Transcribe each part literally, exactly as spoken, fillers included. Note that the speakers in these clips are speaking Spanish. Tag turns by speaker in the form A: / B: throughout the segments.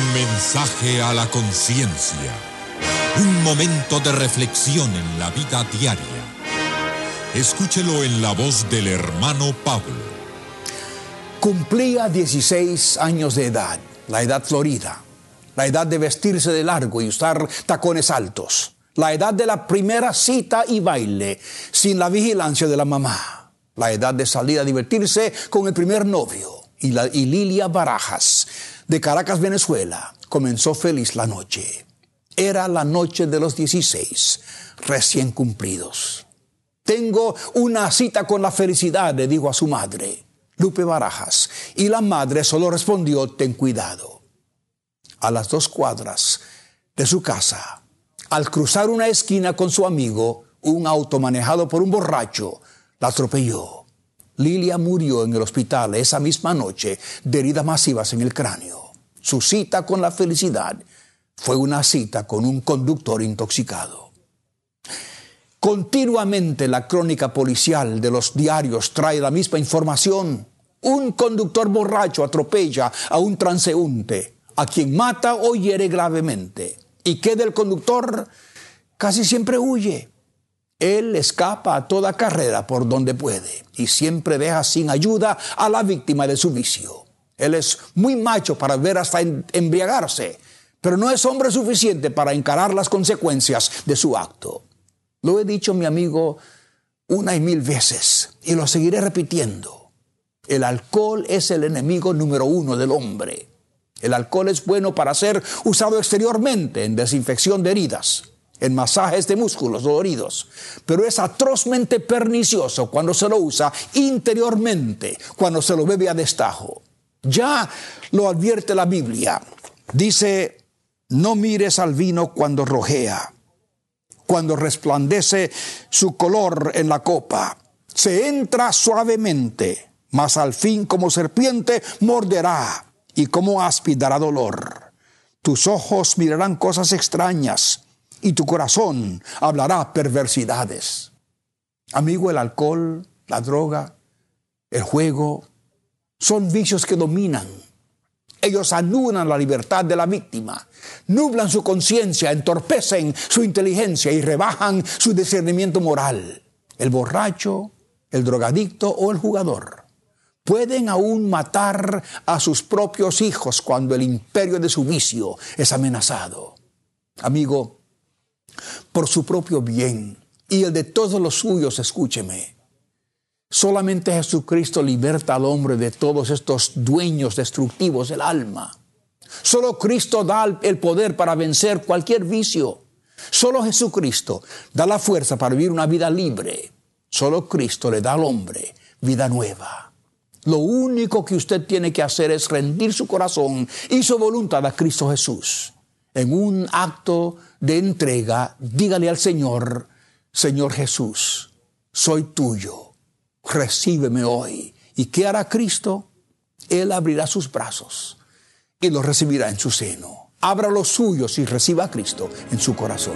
A: Mensaje a la conciencia. Un momento de reflexión en la vida diaria. Escúchelo en la voz del hermano Pablo.
B: Cumplía dieciséis años de edad, la edad florida, la edad de vestirse de largo y usar tacones altos, la edad de la primera cita y baile sin la vigilancia de la mamá, la edad de salir a divertirse con el primer novio. Y, la, y Lilia Barajas, de Caracas, Venezuela, comenzó feliz la noche. Era la noche de los dieciséis, recién cumplidos. Tengo una cita con la felicidad, le dijo a su madre, Lupe Barajas, y la madre solo respondió, ten cuidado. A las dos cuadras de su casa, al cruzar una esquina con su amigo, un auto manejado por un borracho la atropelló. Lilia murió en el hospital esa misma noche de heridas masivas en el cráneo. Su cita con la felicidad fue una cita con un conductor intoxicado. Continuamente la crónica policial de los diarios trae la misma información. Un conductor borracho atropella a un transeúnte, a quien mata o hiere gravemente. ¿Y qué del conductor? Casi siempre huye. Él escapa a toda carrera por donde puede y siempre deja sin ayuda a la víctima de su vicio. Él es muy macho para ver hasta embriagarse, pero no es hombre suficiente para encarar las consecuencias de su acto. Lo he dicho, mi amigo, una y mil veces y lo seguiré repitiendo. El alcohol es el enemigo número uno del hombre. El alcohol es bueno para ser usado exteriormente en desinfección de heridas, en masajes de músculos doloridos, pero es atrozmente pernicioso cuando se lo usa interiormente, cuando se lo bebe a destajo. Ya lo advierte la Biblia. Dice, no mires al vino cuando rojea, cuando resplandece su color en la copa. Se entra suavemente, mas al fin como serpiente morderá y como áspid dará dolor. Tus ojos mirarán cosas extrañas, y tu corazón hablará perversidades. Amigo, el alcohol, la droga, el juego, son vicios que dominan. Ellos anulan la libertad de la víctima, nublan su conciencia, entorpecen su inteligencia y rebajan su discernimiento moral. El borracho, el drogadicto o el jugador pueden aún matar a sus propios hijos cuando el imperio de su vicio es amenazado. Amigo, por su propio bien y el de todos los suyos, escúcheme. Solamente Jesucristo liberta al hombre de todos estos dueños destructivos del alma. Solo Cristo da el poder para vencer cualquier vicio. Solo Jesucristo da la fuerza para vivir una vida libre. Solo Cristo le da al hombre vida nueva. Lo único que usted tiene que hacer es rendir su corazón y su voluntad a Cristo Jesús. En un acto de entrega, dígale al Señor, Señor Jesús, soy tuyo, recíbeme hoy. ¿Y qué hará Cristo? Él abrirá sus brazos y los recibirá en su seno. Abra los suyos y reciba a Cristo en su corazón.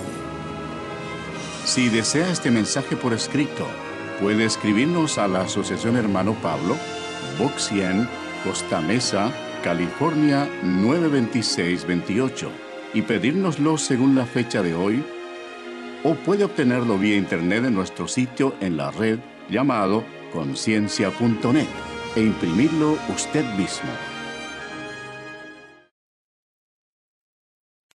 C: Si desea este mensaje por escrito, puede escribirnos a la Asociación Hermano Pablo, Box cien, Costa Mesa, California nueve veintiséis veintiocho. Y pedírnoslo según la fecha de hoy, o puede obtenerlo vía internet en nuestro sitio en la red llamado conciencia punto net e imprimirlo usted mismo.